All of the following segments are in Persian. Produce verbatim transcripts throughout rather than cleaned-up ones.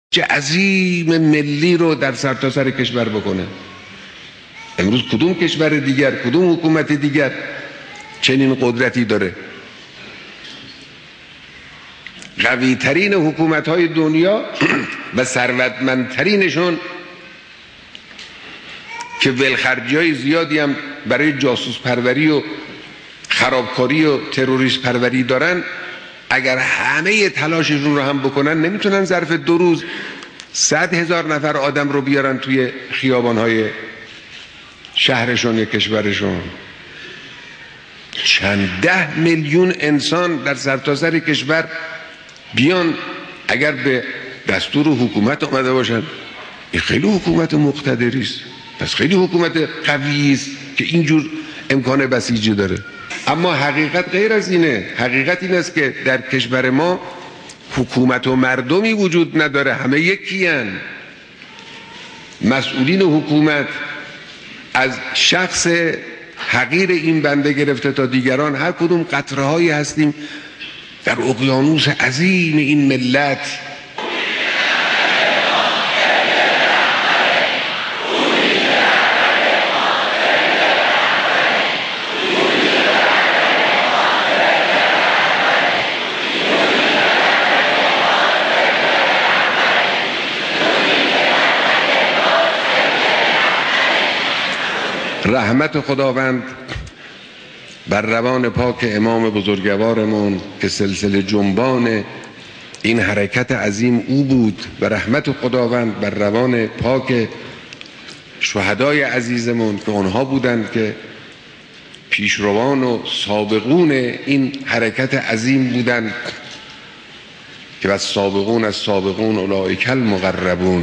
چه عظیم ملی رو در سرتاسر کشور بکنه. امروز کدوم کشور دیگر، کدوم حکومت دیگر چنین قدرتی داره؟ قوی ترین حکومت های دنیا و ثروتمندترینشون که ولخرجی های زیادی هم برای جاسوس پروری و خرابکاری و تروریست پروری دارن، اگر همه تلاششون رو هم بکنن نمیتونن ظرف دو روز صد هزار نفر آدم رو بیارن توی خیابانهای شهرشون یا کشورشون. چند ده میلیون انسان در سرتاسر کشور بیان اگر به دستور حکومت آمده باشن، این خیلی حکومت مقتدری است، پس خیلی حکومت قوی است که اینجور امکان بسیجی داره. اما حقیقت غیر از اینه. حقیقت این است که در کشور ما حکومت و مردمی وجود نداره، همه یکی هن. مسئولین حکومت از شخص حقیر این بنده گرفته تا دیگران هر کدوم قطره هایی هستیم در اقیانوس عظیم این ملت. رحمت خداوند بر روان پاک امام بزرگوارمون که سلسله جنبان این حرکت عظیم او بود، و رحمت خداوند بر روان پاک شهدای عزیزمون که اونها بودند که پیشروان و سابقون این حرکت عظیم بودند که از سابقون از سابقون اولئک المقربون.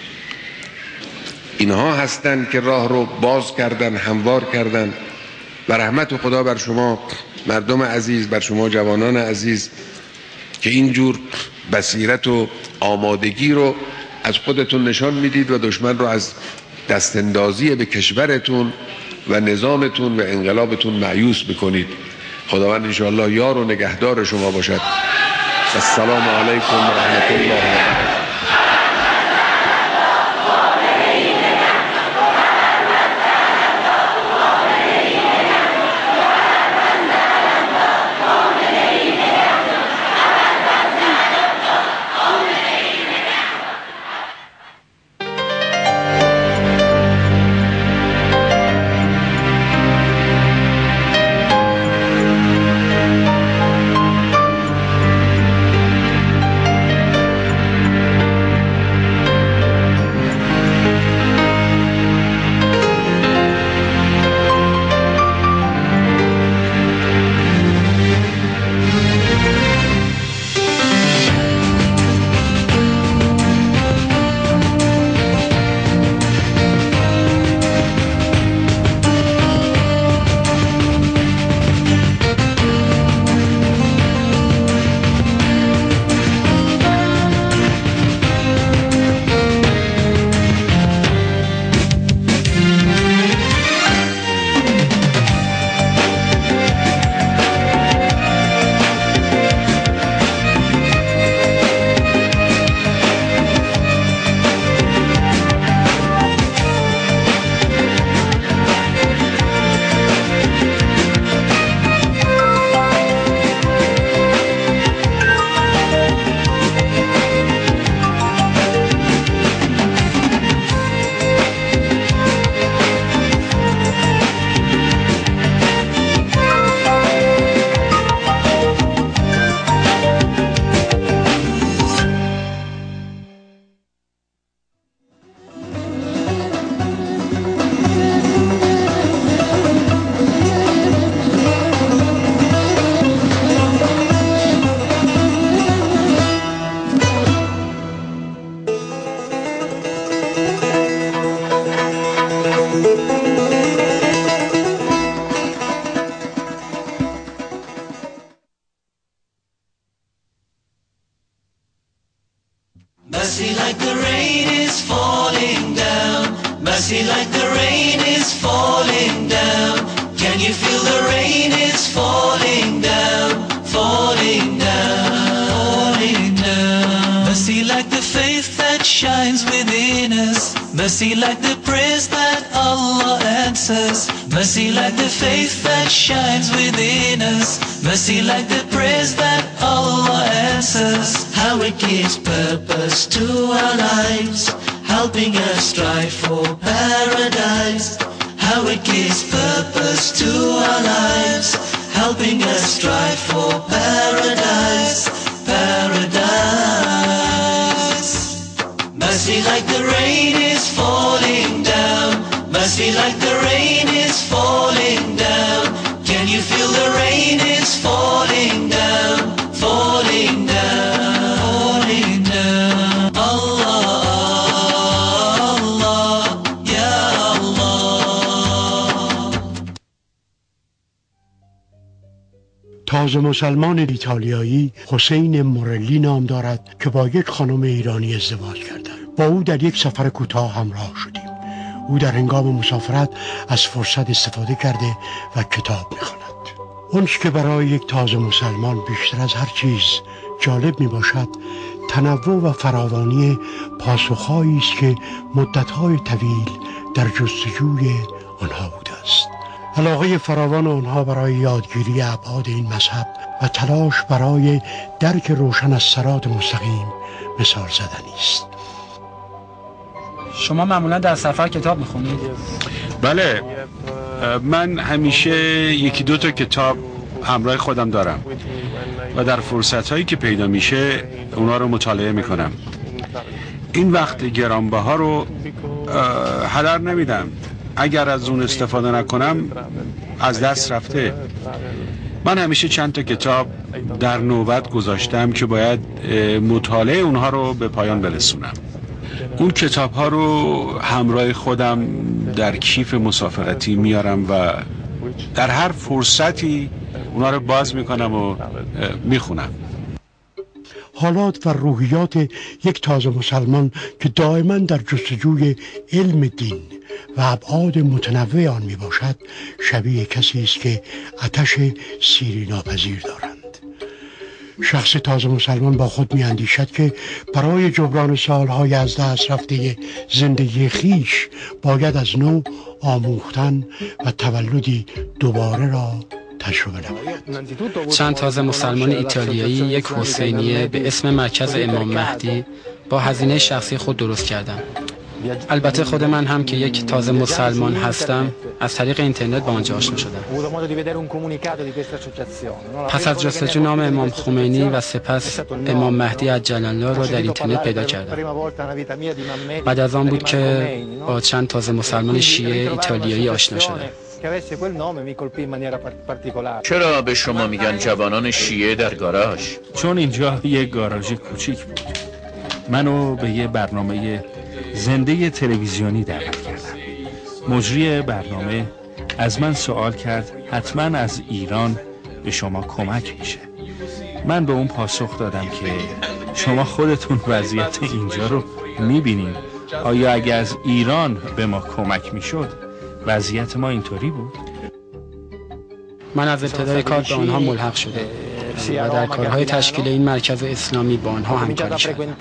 اینها هستند که راه رو باز کردن، هموار کردن. و رحمت خدا بر شما مردم عزیز، بر شما جوانان عزیز که اینجور بصیرت و آمادگی رو از خودتون نشان میدید و دشمن رو از دستاندازی به کشورتون و نظامتون و انقلابتون مایوس بکنید. خداوند انشاءالله یار و نگهدار شما باشد. السلام علیکم و رحمت الله و برکاته. Mercy like the rain is falling down. Mercy like the rain is falling down. Can you feel the rain is falling down, falling down, falling down. Mercy like the faith that shines within us. Mercy like the prayers that Allah answers. Mercy like the faith that shines within us. Mercy like the prayers that Allah answers. How it gives purpose to our lives, helping us strive for paradise. How it gives purpose to our lives, helping us strive for paradise, paradise. Mercy like the rain is falling down. Mercy like the rain is falling down. Can you feel the rain is falling down, falling down, falling down. Allah, Allah, Ya Allah. تازه مسلمان ایتالیایی حسین مورلی نام دارد که با یک خانم ایرانی ازدواج کردند. با او در یک سفر کوتاه همراه شدیم. او در هنگام مسافرت از فرصت استفاده کرده و کتاب می‌خواند. اونچه که برای یک تازه مسلمان بیشتر از هر چیز جالب میباشد تنوع و فراوانی پاسخهایی است که مدت‌های طویل در جستجوی آنها بوده است. علاقه فراوان آنها برای یادگیری ابعاد این مذهب و تلاش برای درک روشن از صراط مستقیم مثال زدنی است. شما معمولا در سفر کتاب میخونید؟ بله، من همیشه یکی دو تا کتاب همراه خودم دارم و در فرصت‌هایی که پیدا میشه اونا رو مطالعه میکنم. این وقت گرانبها رو هدر نمیدم. اگر از اون استفاده نکنم از دست رفته. من همیشه چند تا کتاب در نوبت گذاشتم که باید مطالعه اونها رو به پایان برسونم. اون کتاب ها رو همراه خودم در کیف مسافرتی میارم و در هر فرصتی اونها رو باز میکنم و میخونم. حالات و روحیات یک تازه مسلمان که دائما در جستجوی علم دین و ابعاد متنوع آن می باشد شبیه کسی است که آتش سیری ناپذیر دارند. شخص تازه مسلمان با خود می اندیشد که برای جبران سالهای از دست رفته زندگی خیش باید از نو آموختن و تولدی دوباره را تجربه نماید. چند تازه مسلمان ایتالیایی یک حسینیه به اسم مرکز امام مهدی با هزینه شخصی خود درست کردند. البته خود من هم که یک تازه مسلمان هستم از طریق اینترنت با آنجا آشنا شدم. پس از جستجو نام امام خمینی و سپس امام مهدی عجل الله را در اینترنت پیدا کردم. بعد از آن بود که با چند تازه مسلمان شیعه ایتالیایی آشنا شدم. چرا به شما میگن جوانان شیعه در گاراژ؟ چون اینجا یک گاراژ کوچیک بود. منو به یه برنامه زنده تلویزیونی دعوت کردن. مجری برنامه از من سوال کرد حتما از ایران به شما کمک میشه. من به اون پاسخ دادم که شما خودتون وضعیت اینجا رو میبینید. آیا اگه از ایران به ما کمک میشد وضعیت ما اینطوری بود؟ من از ابتدای کار به آنها ملحق شده و در کارهای تشکیل این مرکز اسلامی با آنها همکاری کردم.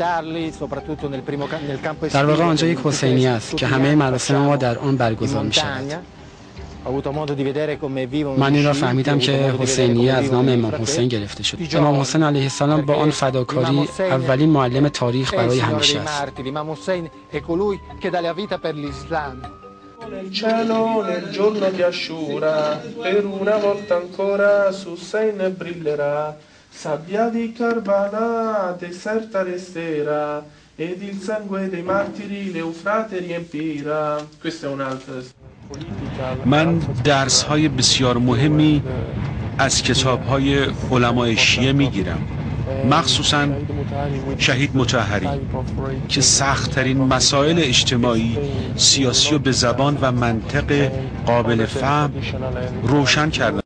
در واقع آنجا یک حسینی است که همه مراسم ما در آن برگزار می شود. من این را فهمیدم که حسینیه از نام امام حسین گرفته شد. امام حسین علیه السلام با آن فداکاری اولین معلم تاریخ برای همیشه است. Nel cielo nel giorno di Ashura per una volta ancora su Hussein brillerà, sabbia di Karbala deserta resterà ed il sangue dei martiri l'Eufrate riempirà. Questa è un'altra politica. من درس های بسیار مهمی از کتاب های علمای شیعه میگیرم، مخصوصاً شهید مطهری که سخت‌ترین مسائل اجتماعی، سیاسی و به زبان و منطق قابل فهم روشن کردن.